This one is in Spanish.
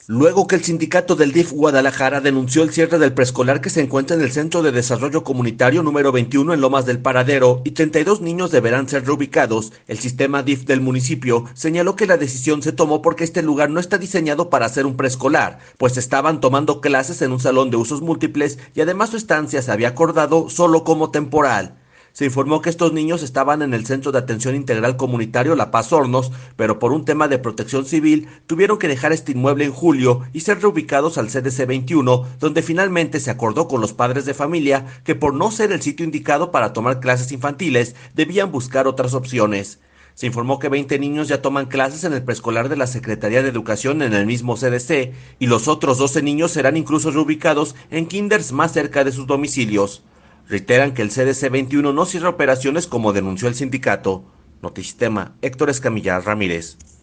Luego que el sindicato del DIF Guadalajara denunció el cierre del preescolar que se encuentra en el Centro de Desarrollo Comunitario número 21 en Lomas del Paradero y 32 niños deberán ser reubicados, el sistema DIF del municipio señaló que la decisión se tomó porque este lugar no está diseñado para ser un preescolar, pues estaban tomando clases en un salón de usos múltiples y además su estancia se había acordado solo como temporal. Se informó que estos niños estaban en el Centro de Atención Integral Comunitario La Paz Hornos, pero por un tema de protección civil tuvieron que dejar este inmueble en julio y ser reubicados al CDC 21, donde finalmente se acordó con los padres de familia que por no ser el sitio indicado para tomar clases infantiles, debían buscar otras opciones. Se informó que 20 niños ya toman clases en el preescolar de la Secretaría de Educación en el mismo CDC y los otros 12 niños serán incluso reubicados en kinders más cerca de sus domicilios. Reiteran que el CDC 21 no cierra operaciones como denunció el sindicato. Notisistema, Héctor Escamilla Ramírez.